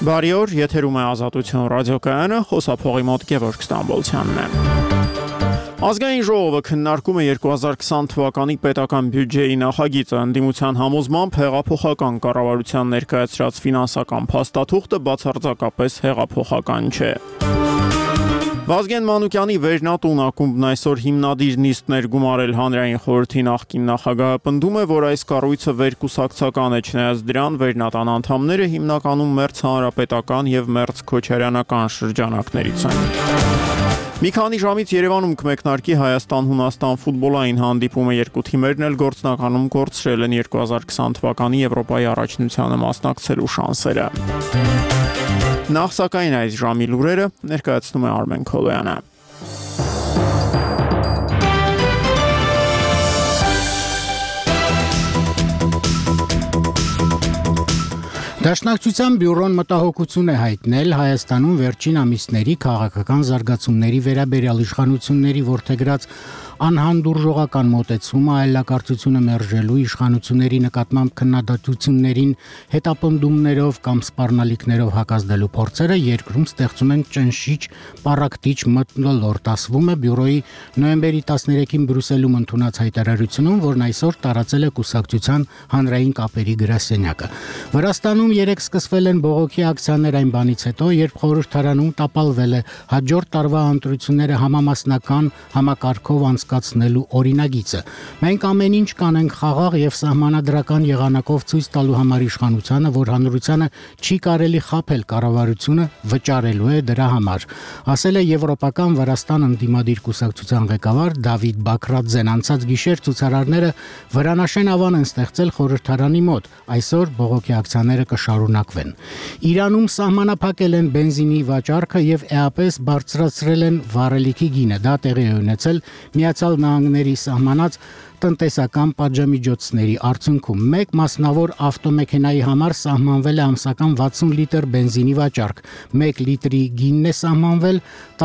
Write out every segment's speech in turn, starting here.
Բարի օր, եթերում է Ազատություն ռադիոկայանը, խոսափողի մոտ Գևորգ Ստամբոլցյանն է։ Ազգային ժողովը քննարկում է 2020 թվականի պետական բյուջեի նախագիծը, ընդդիմության համոզմամբ հեղափոխական կառավարության ներկայացրած ֆինանսական փաստաթուղթը բացարձակապես հեղափոխական չէ։ Վազգեն Մանուկյանի Վերնատուն ակումբն այսօր հիմնադիր նիստներ գումարել հանրային խորհրդի նախկին նախագահը պնդում է, որ այս կառույցը վերկուսակցական է, չնայած դրան Վերնատան անդամները հիմնականում մերձ հանրապետական եւ մերձ քոչարյանական շրջանակներից են։ Մի քանի ժամից Երևանում կմեկնարկի Հայաստան-Հունաստան ֆուտբոլային հանդիպումը, երկու թիմերն էլ գործնականում կորցրել են 2020 թվականի Եվրոպայի առաջնությանը մասնակցելու շանսերը։ Նախ սակայն այս ժամի լուրերը ներկայացնում է Արմեն Քոլոյանը։ Դաշնակցության բյուրոն մտահոգություն է հայտնել Հայաստանում վերջին ամիսների քաղաքական զարգացումների վերաբերյալ իշխանությունների որդեգրած անհանդուրժողական մոտեցումը այլակարծությունը մերժելու իշխանությունների նկատմամբ քննադատություններին հետապնդումներով կամ սպառնալիքներով հակազդելու փորձերը երկրում ստեղծում են ճնշիչ պառակտիչ մթնոլորտ, ասվում է բյուրոյի նոյեմբերի 13-ին Բրյուսելում ընդունած հայտարարությունում, որն այսօր տարածել է կուսակցության հանրային կապերի գրասենյակը։ Վրաստանում երեկ սկսվել են բողոքի ակցիաներ այն բանից հետո, երբ խորհրդարանում տապալվել է հաջորդ տարվա ընտրությունները համամասնական համակարգով անցկացնելու օրինագիծը։ Մենք ամեն ինչ կանենք խաղաղ եւ սահմանադրական եղանակով ցույց տալու համար իշխանությանը, որ հանրությանը չի կարելի խաբել կառավարությունը վճարելու է դրա համար, ասել է Եվրոպական Վրաստան ընդդիմադիր կուսակցության ղեկավար Դավիթ Բաքրաձեն։ Անցած գիշեր ցուցարարները վրանաշեն ավան են ստեղծել խորհրդարանի մոտ։ Այսօր բողոքի ակցիաները կշարունակվեն։ Իրանում սահմանափակել են բենզինի վաճառքը եւ էապես բարձրացրել են վառելիքի գինը։ Դա տեղի է ունեցել Միացյալ Նահանգների սահմանած տնտեսական պատժամիջոցների արդյունքում մեկ մասնավոր ավտոմեքենայի համար սահմանվել է ամսական 60 լիտր բենզինի վաճառք, 1 լիտրի գինն է սահմանվել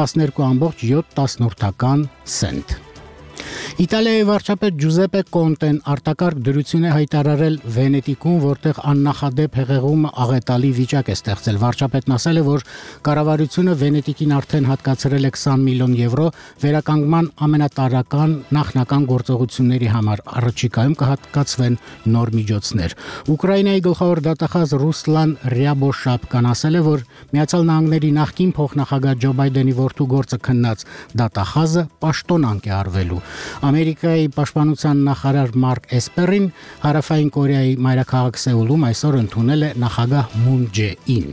12.7 սենտ։ Իտալիայի վարչապետ Ջուզեպե Կոնտեն արտակարգ դրություն է հայտարարել Վենետիկում, որտեղ աննախադեպ հեղեղում աղետալի վիճակ է ստեղծել։ Վարչապետն ասել է, որ կառավարությունը Վենետիկին արդեն հատկացրել է 20 միլիոն եվրո վերականգնման ամենատարրական նախնական գործողությունների համար։ Առաջիկայում կհատկացվեն նոր միջոցներ։ Ուկրաինայի գլխավոր դատախազ Ռուսլան Ռյաբոշապկան ասել է, որ Միացյալ Նահանգների նախկին փոխնախագահ Ջո Բայդենի որդու գործը քննած դատախազը պաշտոնանկ է արվելու։ Ամերիկայի պաշտպանության նախարար Մարկ Էսպերին Հարավային Կորեայի մայրաքաղաք Սեուլում այսօր ընդունել է նախագահ Մուն Ջե-ին։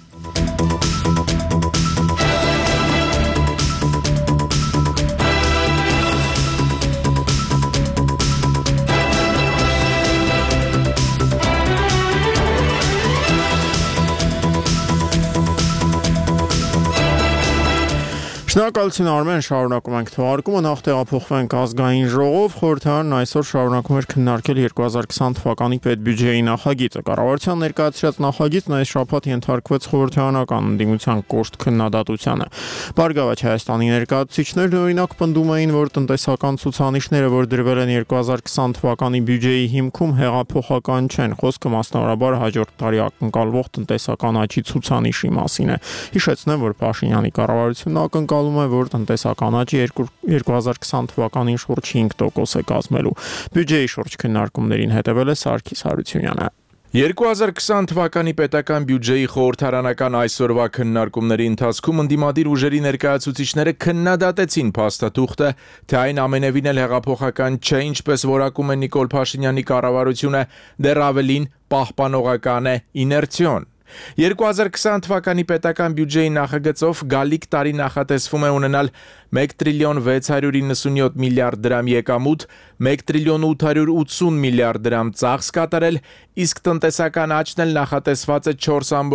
Շնորհակալություն Արմեն, շարունակում ենք թողարկումը, նախ տեղափոխվենք ազգային ժողով, խորհրդարանն այսօր շարունակում էր քննարկել 2020 թվականի պետբյուջեի նախագիծը։ Կառավարության ներկայացրած նախագիծն այս շաբաթ ենթարկվեց խորհրդարանական ընդդիմության կոշտ քննադատությանը։ Բարգավաճ Հայաստանի ներկայացուցիչներն օրինակ պնդում էին, որ տնտեսական ցուցանիշները, որ դրվել են 2020 թվականի բյուջեի հիմքում, հեղափոխական չեն։ Խոսքը մասնավորաբար հաջորդ տարի ակնկալվող տնտեսական աճի ցուցանիշի մասին է։ Հիշեցնեմ, որ Փաշինյանի կառավարությունն ակնկալում է, որ տնտեսական աճի 2020 թվականին շուրջ 5% է կազմելու։ Բյուջեի շուրջ քննարկումներին հետևել է Սարգիս Հարությունյանը։ 2020 թվականի պետական բյուջեի խորհրդարանական այսօրվա քննարկումների ընթացքում ընդդիմադիր ուժերի ներկայացուցիչները քննադատեցին փաստաթուղթը, թե այն ամենևին էլ հեղափոխական չէ, ինչպես որակում է Նիկոլ Փաշինյանի կառավարությունը, դեռ ավելին պահպանողական է, իներցիոն։ 2020 թվականի պետական բյուջեի նախագծով գալիք տարի նախատեսվում է ունենալ 1 տրիլիոն 697 միլիարդ դրամ եկամուտ, 1 տրիլիոն 880 միլիարդ դրամ ծախս կատարել, իսկ տնտեսական աճն էլ նախատեսված է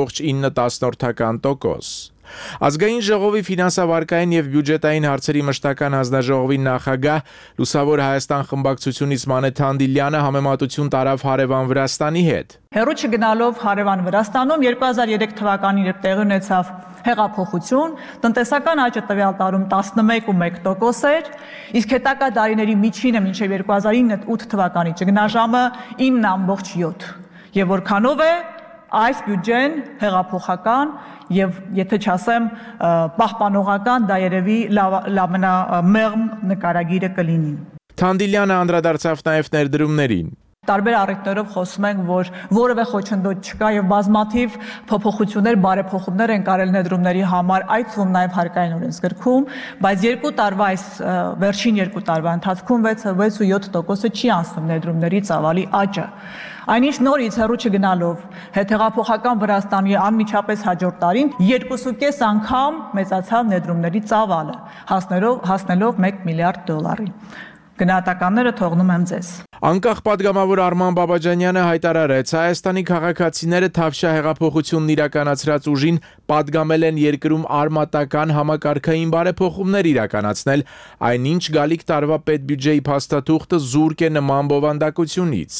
4.9%։ Ազգային ժողովի ֆինանսավարկային եւ բյուջետային հարցերի մշտական հանձնաժողովի նախագահ Լուսավոր Հայաստան խմբակցությունից Մանեթ Հանդիլյանը համեմատություն տարավ հարևան Վրաստանի հետ։ Հերո չգնալով հարևան Վրաստանում 2003 թվականին տեղի ունեցավ հեղափոխություն, տնտեսական աճը տվյալ տարում 11.1% էր, իսկ հետագա տարիների միջինը մինչև 2008 թվականի ճգնաժամը 9.7%։ Եվ որքանով է այս բյուջեն հեղափոխական եւ եթե չասեմ պահպանողական, դա երևի ամենամեղմ նկարագիրը կլինի։ Թանդիլյանը անդրադարձավ նաև ներդրումներին։ Տարբեր առիթներով խոսում ենք, որ որևէ խոչընդոտ չկա եւ բազմաթիվ փոփոխություններ, բարեփոխումներ են կարել ներդրումների համար, այդ թվում նաեւ հարկային օրենսգրքում, բայց այս վերջին 2 տարվա ընթացքում 6.7%-ը չի անցնում ներդրումների ծավալի աճը։ Այնինչ նորից հեռու չգնալով հետհեղափոխական Վրաստանի անմիջապես հաջորդ տարին 2.5 անգամ մեծացավ ներդրումների ծավալը, հասնելով $1 միլիարդ։ Գնահատականները թողնում եմ ձեզ։ Անկախ պատգամավոր Արման Բաբաջանյանը հայտարարեց, Հայաստանի քաղաքացիները Թավշյա հեղափոխությունն իրականացրած ուժին պատգամել են երկրում արմատական համակարգային բարեփոխումներ իրականացնել, այնինչ գալիք տարվա պետբյուջեի փաստաթուղթը զուրկ է նման բովանդակությունից։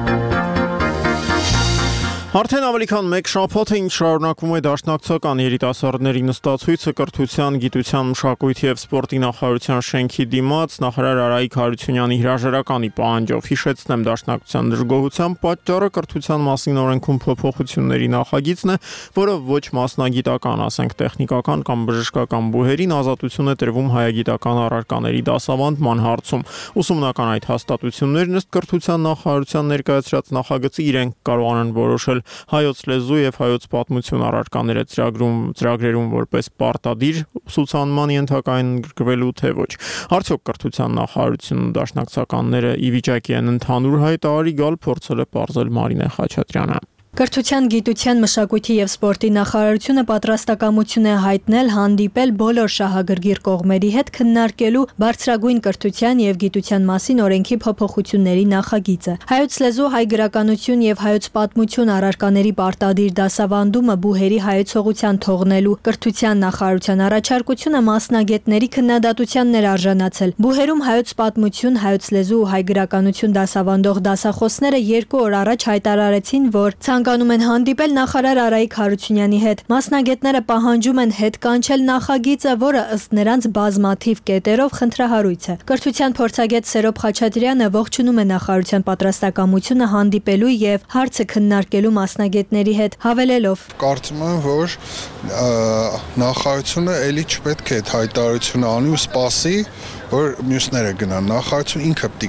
Արդեն ավելի քան 1 շաբաթ է ինչ շարունակվում է դաշնակցական երիտասարդների նստացույցը կրթության, գիտության, մշակույթի եւ սպորտի նախարարության շենքի դիմաց նախարար Արայիկ Հարությունյանի հրաժարականի պահանջով։ Հիշեցնեմ, դաշնակցության դժգոհության պատճառը կրթության մասին օրենքում փոփոխությունների նախագիծն է, որը ոչ մասնագիտական, ասենք տեխնիկական կամ բժշկական բուհերին ազատություն է տրվում հայագիտական առարկաների դասավանդման հարցում։ Ուսումնական այդ հաստատություններն ըստ կրթության նախարարության ներկայացրած նախագծի իրենք կարողանան որոշել հայոց լեզու եւ հայոց պատմություն առարկաները ծրագրերում որպես պարտադիր ուսուցանման ենթակային գրկվելու թե ոչ։ Արդյոք կրթության նախարարությունն ու դաշնակցականները ի վիճակի են ընդհանուր հայտարարի գալ, փորձել է պարզել Մարինե Խաչատրյանը։ Կրթության, գիտության, մշակույթի եւ սպորտի նախարարությունը պատրաստակամություն է հայտնել հանդիպել բոլոր շահագրգիռ կողմերի հետ քննարկելու բարձրագույն կրթության եւ գիտության մասին օրենքի փոփոխությունների նախագիծը։ Հայոց լեզու, հայ գրականություն եւ հայոց պատմություն առարկաների պարտադիր դասավանդումը բուհերի հայեցողության թողնելու կրթության նախարարության առաջարկությունը մասնագետների քննադատությանն էր արժանացել։ Բուհերում հայոց պատմություն, հայոց լեզու ու հայ գրականություն դասավանդող դասախոսները 2 օր առաջ հայտարարեցին, որ ցանկանում են հանդիպել նախարար Արայիկ Հարությունյանի հետ։ Մասնագետները պահանջում են հետ կանչել նախագիծը, որը ըստ նրանց բազմաթիվ կետերով խնդրահարույց է։ Կրթության փորձագետ Սերոբ Խաչատրյանը ողջունում է նախարարության պատրաստակամությունը հանդիպելու եւ հարցը քննարկելու մասնագետների հետ, հավելելով. Կարծում եմ, որ նախարարությունը ելի չպետք է այդ հայտարարությունը անի ու սպասի, որ մյուսները գնան, նախարարությունը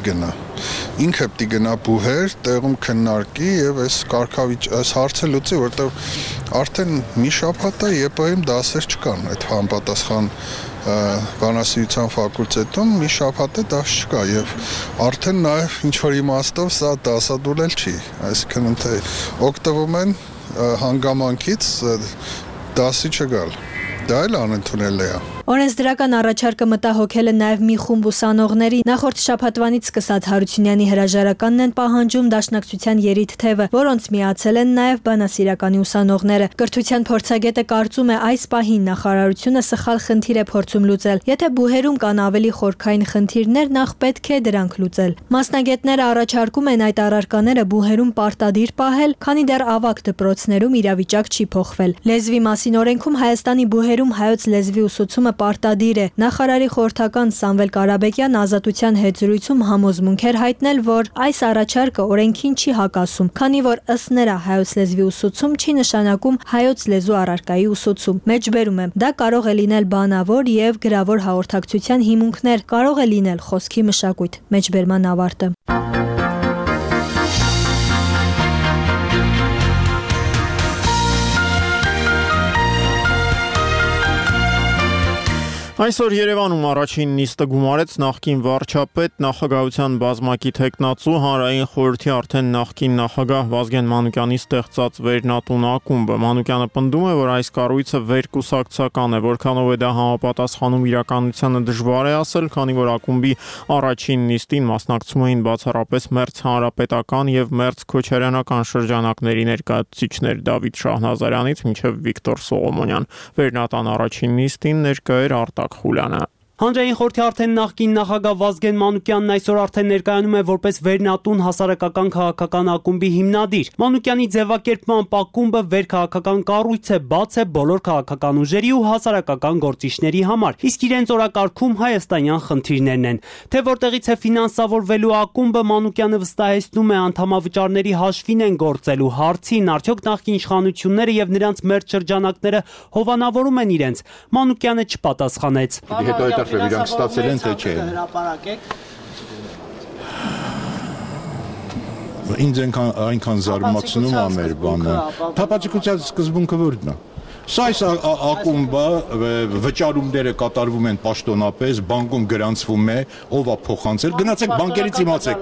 ինքը պիտի գնա բուհեր, տեղում քննարկի եւ այս հարցը լուծի, որտեղ արդեն մի շաբաթ է ԵՊՀ-ում դասեր չկան, այդ համապատասխան բանասիրության ֆակուլտետում մի շաբաթ է դաս չկա եւ արդեն նաեւ ինչ որ իմաստով սա դասադուլել չի, այսինքն թե օգտվում են հանգամանքից դասի չգալ, դա էլ անընդունել է։ Օրենսդրական առաջարկը մտահոգել է նաև մի խումբ ուսանողների։ Նախորդ շաբաթվանից սկսած Հարությունյանի հրաժարականն են պահանջում դաշնակցության երիտ թևը, որոնց միացել են նաև բանասիրականի ուսանողները։ Կրթության փորձագետը կարծում է այս պահին նախարարությունը սխալ խնդիր է փորձում լուծել։ Եթե բուհերում կան ավելի խորքային խնդիրներ, նախ պետք է դրանք լուծել։ Մասնագետները առաջարկում են այդ առարկաները բուհերում պարտադիր պահել, քանի դեռ ավագ դպրոցներում իրավիճակ չի փոխվել։ Լեզվի մասին օրենքում Հայաստանի բուհերում հայոց լեզվի ուսուցումը պարտադիր է։ Նախարարի խորհրդական Սամվել Կարաբեկյան ազատության հետ զրույցում համոզմունք էր հայտնել, որ այս առաջարկը օրենքին չի հակասում, քանի որ ըստ նրա հայոց լեզվի ուսուցում չի նշանակում հայոց լեզու առարկայի ուսուցում։ Մեջբերում եմ, դա կարող է լինել բանավոր եւ գրավոր հաղորդակցության հիմունքներ, կարող է լինել խոսքի մշակույթ։ Մեջբերման ավարտը։ Այսօր Երևանում առաջին նիստը գումարեց նախկին վարչապետ, նախագահության բազմակի տեխնացու, հանրային խորհրդի արդեն նախկին նախագահ Վազգեն Մանուկյանի ստեղծած Վերնատուն ակումբը։ Մանուկյանը պնդում է, որ այս կառույցը վերկուսակցական է, որքանով է դա համապատասխանում իրականությանը դժվար է ասել, քանի որ ակումբի առաջին նիստին մասնակցում էին բացառապես մերձ հանրապետական եւ մերձ քոչարյանական շրջանակների ներկայացուցիչներ Դավիթ Շահնազարյանից մինչեւ Վիկտոր Սողոմոնյան։ Վերնատան առաջին նիստին ներկա էր Արտակ Խուլյանը։ Հանրային խորհրդի արդեն նախկին նախագահ Վազգեն Մանուկյանն այսօր արդեն ներկայանում է որպես վերնատուն հասարակական քաղաքական ակումբի հիմնադիր։ Մանուկյանի ձևակերպմամբ ակումբը վերքաղաքական կառույց է, բաց է բոլոր քաղաքական ուժերի ու հասարակական գործիչների համար, իսկ իրենց օրակարգում հայաստանյան խնդիրներն են։ Թե որտեղից է ֆինանսավորվելու ակումբը, Մանուկյանը վստահեցնում է, անդամավճարների հաշվին են գործելու հարցին, արդյոք նախկին իշխանությունները եւ նրանց մերձ շրջանակները հովանավորում են իրենց։ Մանուկյանը չպատասխանեց։ Իրանք ստացել են թե չէ։ Ինձ այնքան զարմացնում է մեր բանը։ Թափանցիկության սկզբունքը ո՞րն է։ Սա այս ակումբը վճարումները կատարվում են պաշտոնապես, բանկում գրանցվում է, ով է փոխանցել։ Գնացեք բանկերից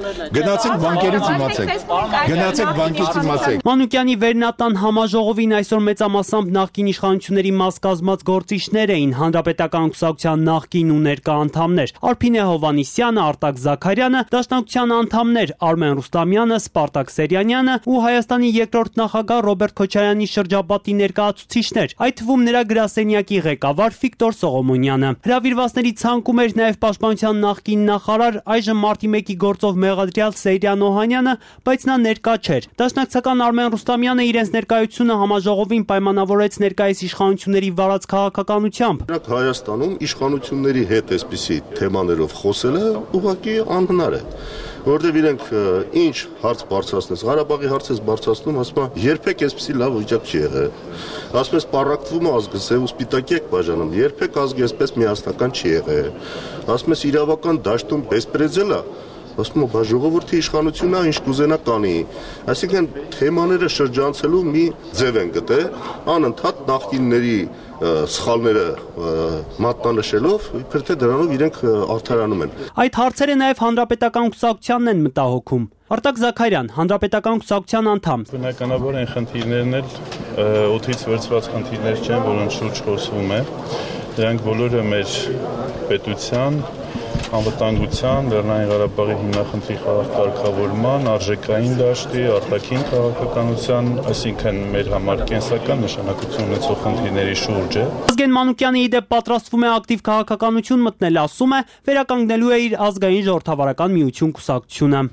իմացեք։ Մանուկյանի վերնատան համաժողովին այսօր մեծամասամբ նախկին իշխանությունների մաս կազմած գործիչներ էին, Հանրապետական կուսակցության նախկին ու ներկա անդամներ, Արփինե Հովհաննիսյանը, Արտակ Զաքարյանը, Դաշնակցության անդամներ Արմեն Ռուստամյանը, Սպարտակ Սերյանյանը ու Հայաստանի երկրորդ նախագահ Ռոբերտ Քոչարյանի շրջապատի ներկայացուցիչներ, այդ թվում նրա գրասենյակի ղեկավար Վիկտոր Սողոմոնյանը։ Հրավիրվածների ցանկում էր նաև Պաշտպանության նախկին նախարար, այժմ մարտի 1-ի գործով մեղադրյալ Սեյրան Օհանյանը, բայց նա ներկա չէր։ Դաշնակցական Արմեն Ռուստամյանը իրենց ներկայությունը համաժողովին պայմանավորեց ներկայիս իշխանությունների վարած քաղաքականությամբ։ Հայաստանում իշխանությունների հետ այսպիսի թեմաներով խոսելը ուղղակի անհնար է, որովհետև իրենք ինչ հարց բարձրացնես, Ղարաբաղի հարցից բարձրացնում, ասում են, երբեք այսպիսի լավ վիճակ չի եղել։ Ասում ես պառակտվում է ազգը, սև ու սպիտակի եք բաժանում, երբեք ազգը այսպես միասնական չի եղել։ Ասում ես իրավական դաշտում բեսպրեդել է, ասում եմ, ժողովրդի իշխանությունն է, ինչ կուզենա կանի։ Այսինքն թեմաները շրջանցելու մի ձև են գտել, անընդհատ նախկինների սխալները մատնանշելով, իբր թե դրանով իրենք արդարանում են։ Այդ հարցերը նաև Հանրապետական կուսակցությանն են մտահոգում։ Արտակ Զաքարյան, Հանրապետական կուսակցության անդամ։ Բնականաբար այն խնդիրներն էլ օդից վերցված խնդիրներ չեն, որոնց շուրջ խոսվում է։ Դրանք բոլորը մեր պետության, անվտանգության, Լեռնային Ղարաբաղի հիմնախնդրի կարգավորման, արժեքային դաշտի, արտաքին քաղաքականության, այսինքն մեր համար կենսական նշանակություն ունեցող խնդիրների շուրջ է։ Վազգեն Մանուկյանը ի դեպ պատրաստվում է ակտիվ քաղաքականություն մտնել, ասում է, վերականգնելու է իր ազգային ժողովրդավարական միություն կուսակցությունը։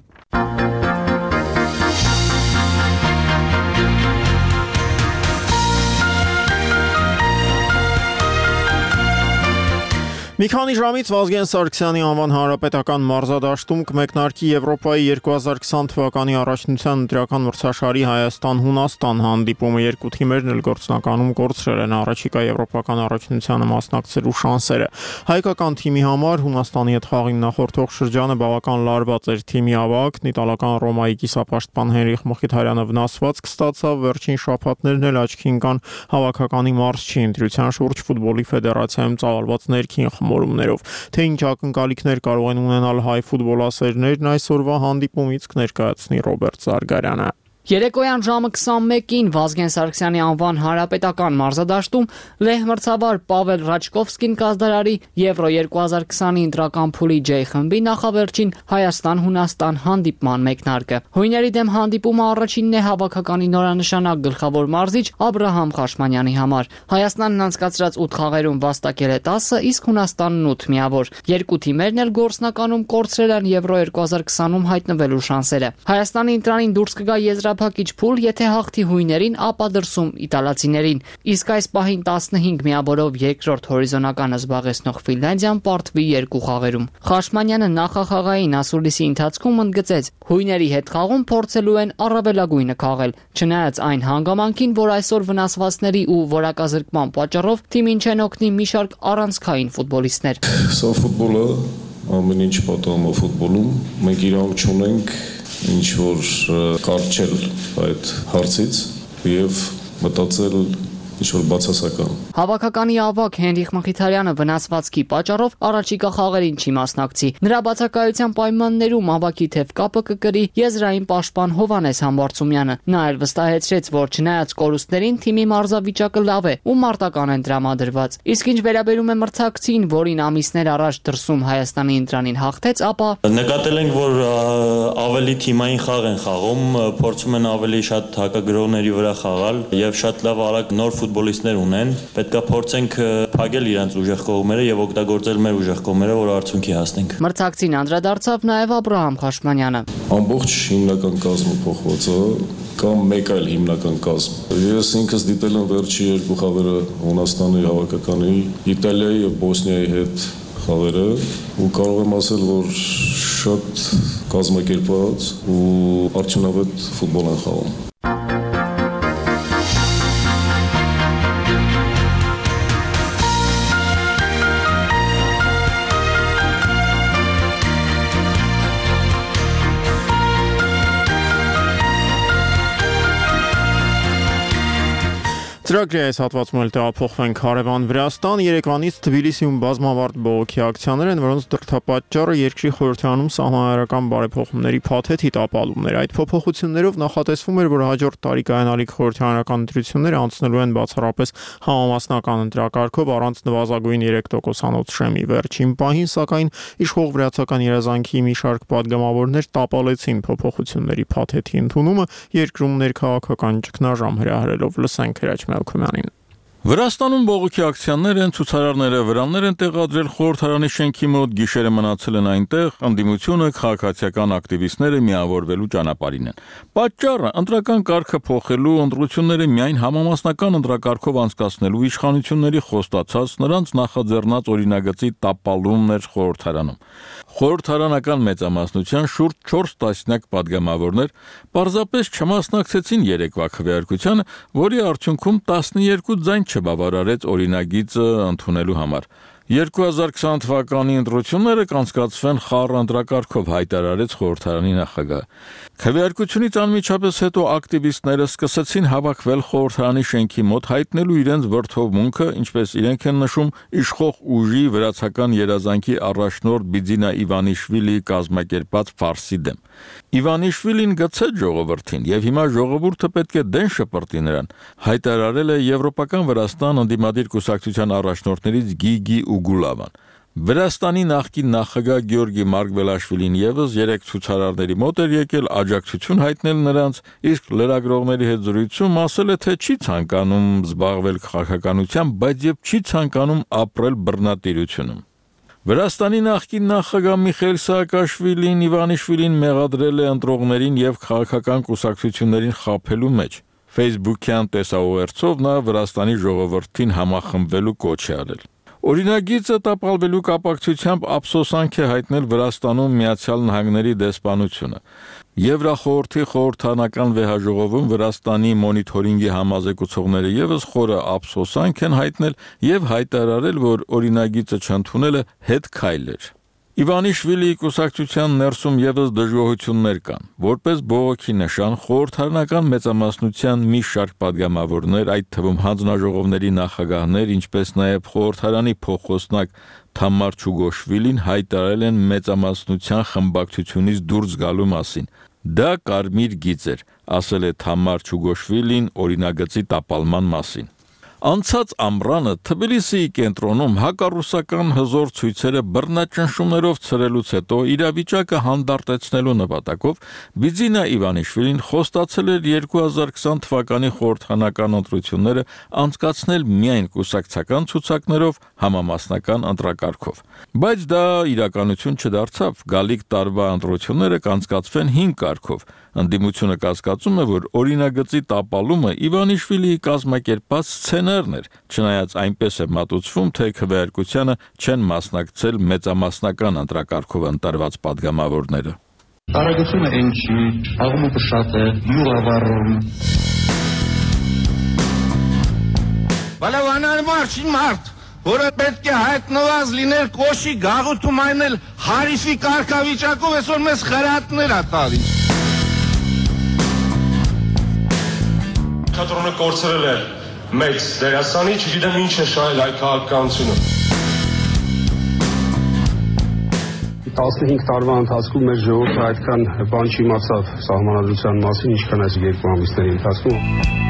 Մի քանի ժամից Վազգեն Սարգսյանի անվան հանրապետական մարզադաշտում կմեկնարկի Եվրոպայի 2020 թվականի առաջնության ընտրական մրցաշարի Հայաստան-Հունաստան հանդիպումը, երկու թիմերն էլ գործնականում կորցրել են առաջիկա եվրոպական առաջնությանը մասնակցելու շանսերը։ Հայկական թիմի համար Հունաստանի հետ խաղին նախորդող շրջանը բավական լարված էր, թիմի ավագն իտալական Ռոմայի կիսապաշտպան Հենրիխ Մխիթարյանը վնասվածք ստացավ, վերջին շաբաթներն էլ աչքի ընկան հավաքականի մարզչի ընտրության շուրջ ֆուտբոլի ֆեդերացիայում ծավալված ներքին խմորումներով։ Թե ինչ ակնկալիքներ կարող են ունենալ հայ ֆուտբոլասերներն այսօրվա հանդիպումից կներկայացնի Ռոբերտ Զարգարյանը։ Երեկոյան ժամը 21-ին Վազգեն Սարգսյանի անվան հանրապետական մարզադաշտում լեհ մրցավար Պավել Ռաչկովսկին կազդարարի Եվրո 2020-ի ընտրական փուլի J խմբի նախավերջին Հայաստան-Հունաստան հանդիպման մեկնարկը։ Հույների դեմ հանդիպումը առաջինն է հավաքականի նորանշանակ գլխավոր մարզիչ Աբրահամ Խաշմանյանի համար։ Հայաստանն անցկացրած 8 խաղերում վաստակել է 10, իսկ Հունաստանն 8 միավոր։ Երկու թիմերն էլ գործնականում կորցրել են Եվրո 2020-ում հայտնվելու շանսերը։ Հայաստանի ընտրանին դուրս կգա եզրափակիչ փուլ, եթե հաղթի հույներին, ապա դրսում իտալացիներին։ Իսկ այս պահին 15 միավորով երկրորդ հորիզոնականը զբաղեցնող Ֆինլանդիան պարտվի 2 խաղերում։ Խաշմանյանը նախախաղային ասուլիսի ընթացքում ընդգծեց, հույների հետ խաղում փորձելու են առավելագույնը քաղել, չնայած այն հանգամանքին, որ այսօր վնասվածքների ու որակազրկման պատճառով թիմին չեն օգնի մի շարք առանցքային ֆուտբոլիստներ։ Սա ֆուտբոլը ամեն ինչ պատահում է ֆուտբոլում, մենք իրավունք չունենք ինչ որ կարճել այդ հարցից եւ մտածել ինչ որ բացասական։ Հավաքականի ավագ Հենրիխ Մխիթարյանը վնասվածքի պատճառով առաջիկա խաղերին չի մասնակցի։ Նրա բացակայության պայմաններում ավագի թեւ կապը կկրի եզրային պաշտպան Հովհաննես Համբարձումյանը։ Նա էլ վստահեցրեց, որ չնայած կորուստներին թիմի մարզավիճակը լավ է ու մարտական են տրամադրված։ Իսկ ինչ վերաբերում է մրցակցին, որին ամիսներ առաջ դրսում Հայաստանի ընտրանին հաղթեց, ապա նկատել ենք, որ ավելի թիմային խաղ են խաղում, փորձում են ավելի շատ հակագրողների վրա խաղալ եւ շատ լավ արագ նոր ֆուտբոլիստներ ունեն, պետք կփորձենք փակել իրենց ուժեղ կողմերը եւ օգտագործել մեր ուժեղ կողմերը, որ արդյունքի հասնենք։ Մրցակցին անդրադարձավ նաեւ Աբրահամ Խաշմանյանը։ Ամբողջ հիմնական կազմը փոխված է, կամ մեկ այլ հիմնական կազմ։ Ես ինքս դիտել եմ վերջի երկու խաղերը Հունաստանի հավաքականի, Իտալիայի եւ Բոսնիայի հետ խաղերը ու կարող եմ ասել, որ շատ կազմակերպված ու արդյունավետ ֆուտբոլ են խաղում։ Ծրագրի այս հատվածում էլ տեղափոխվենք հարևան Վրաստան, Երևանից Թբիլիսիում բազմավարդ բողոքի ակցիաներ են, որոնց դրդապատճառը երկրի խորհրդարանում սահմանադրական բարեփոխումների փաթեթի տապալումն էր։ Այդ փոփոխություններով նախատեսվում էր, որ հաջորդ տարի կայանալիք խորհրդարանական ընտրությունները անցնելու են բացառապես համամասնական ընտրակարգով առանց նվազագույն 3%-անոց շեմի։ Վերջին պահին, սակայն, իշխող վրացական երազանքի մի շարք падգամավորներ տապալեցին փոփոխությունների փաթեթի ընդունումը, երկրում ներքաղաքական ճգնաժամ հրահրելով։ Լսենք Քոմյանին։ Վրաստանում բողոքի ակցիաներ են, ցուցարարները վրաններ են տեղադրել խորհրդարանի շենքի մոտ, գիշերը մնացել են այնտեղ, ընդդիմությունը քաղաքացիական ակտիվիստները միավորվելու ճանապարհին են։ Պատճառը ընտրական կարգը փոխելու, ընտրությունները միայն համամասնական ընտրակարգով անցկացնելու իշխանությունների խոստացած նրանց նախաձեռնած օրինագծի տապալումն էր խորհրդարանում։ Խորհրդարանական մեծամասնության շուրջ 4 տասնյակ падգամավորներ պարզապես չմասնակցեցին երեկվա քվեարկությանը, որի արդյունքում 12 ձայն չբավարարեց օրինագիծը ընդունելու համար։ 2020 թվականի ընտրությունները կանցկացվեն խառը ընտրակարգով, հայտարարեց խորհրդարանի նախագահը։ Քվեարկությունից անմիջապես հետո ակտիվիստները սկսեցին հավաքվել խորհրդարանի շենքի մոտ, հայտնելու իրենց վրդովմունքը, ինչպես իրենք են նշում, իշխող ուժի վրացական երազանքի առաջնորդ Բիձինա Իվանիշվիլիի կազմակերպած ֆարսի դեմ։ Իվանիշվիլին գցեց ժողովրդին, եւ հիմա ժողովուրդը պետք է դեն շպրտի նրան, հայտարարել է Եվրոպական Վրաստան ընդդիմադիր կուսակցության առաջնորդներից Գիգի Ուգուլավան։ Վրաստանի նախկին նախագահ Գյորգի Մարգվելաշվիլին եւս 3 ցուցարարների մոտ էր եկել աջակցություն հայտնել նրանց, իսկ լրագրողների հետ զրույցում ասել է, թե չի ցանկանում զբաղվել քաղաքականությամբ, բայց եւ չի ցանկանում ապրել բռնատիրությունում։ Վրաստանի նախկին նախագահ Միխայել Սաակաշվիլին Իվանիշվիլին մեղադրել է ընտրողներին եւ քաղաքական կուսակցություններին խաբելու մեջ։ Facebook-յան տեսաուղերձով նա Վրաստանի ժողովրդին համախմբվելու կոչ է արել։ Օրինագիծը տապալվելու կապակցությամբ ափսոսանք է հայտնել Վրաստանում Միացյալ Նահանգների դեսպանությունը։ Եվրախորհրդի խորհրդարանական վեհաժողովում Վրաստանի մոնիթորինգի համազեկուցողները եւս խորը ափսոսանք են հայտնել եւ հայտարարել, որ օրինագիծը չընդունելը հետ քայլ էր։ Իվանիշվիլիի կուսակցության ներսում եւս դժգոհություններ կան։ Որպես բողոքի նշան, խորհրդարանական մեծամասնության մի շարք падգամավորներ, այդ թվում հանձնաժողովների նախագահներ, ինչպես նաեւ խորհրդարանի փոխոսնակ Թամար Չուգոշվիլին հայտարարել են մեծամասնության խմբակցությունից դուրս գալու մասին։ Դա կարմիր գիծ էր, ասել է Թամար Չուգոշվիլին օրինագծի տապալման մասին։ Անցած ամռանը Թբիլիսիի կենտրոնում հակառուսական հզոր ցույցերը բռնաճնշումներով ցրելուց հետո իրավիճակը հանդարտեցնելու նպատակով Բիձինա Իվանիշվիլին խոստացել էր 2020 թվականի խորհրդարանական ընտրությունները անցկացնել միայն կուսակցական ցուցակներով համամասնական ընտրակարգով։ Բայց դա իրականություն չդարձավ, գալիք տարվա ընտրությունները կանցկացվեն 5 կարգով։ Ընդդիմությունը կասկածում է, որ օրինագծի տապալումը Իվանիշվիլիի կազմակերպած սցենարն էր, չնայած այնպես է մատուցվում, թե քվեարկությանը չեն մասնակցել մեծամասնական ընտրակարգով ընտրված падգամավորները։ Արագությունը այն չի, աղմուկը շատ է, յուղավառում։ Բալավանար մարշին մարդ, որը պետք է հայտնված լինել կոշի գաղութում այնել հարիֆի կարգավիճակով, այսօր մեզ խրատներ ա տալիս։ Թատրոնը կորցրել է մեծ դերասանի, չգիտեմ ինչ է շահել այդ քաղաքականությունը։ 15 տարվա ընթացքում մեր ժողովուրդը այդքան բան չիմացավ սահմանադրության մասին, ինչքան այս 2 ամիսների ընթացքում։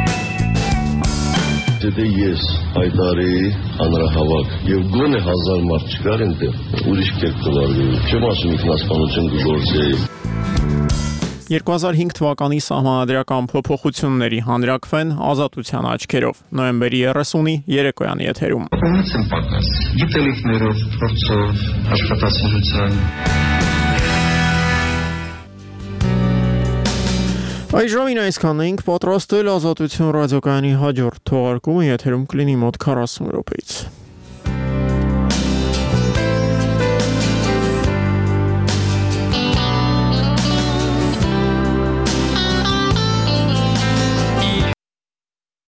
Եթե ես հայտարարեի հանրահավաք եւ գոնե 1000 մարդ չկար այնտեղ, ուրիշ կերպ կվարվեի։ Չեմ ասում ինքնասպանություն կգործեի։ 2005 թվականի սահմանադրական փոփոխությունների հանրակրվեն ազատության աչքերով նոյեմբերի 30-ի երեկոյան եթերում։ Ունեցել պակաս գիտելիքներով, փորձով, աշխատասիրությամբ։ Այժմ այսքանն ենք պատրաստել Ազատություն ռադիոկայանի հաջորդ թողարկումը եթերում կլինի մոտ 40 րոպեից։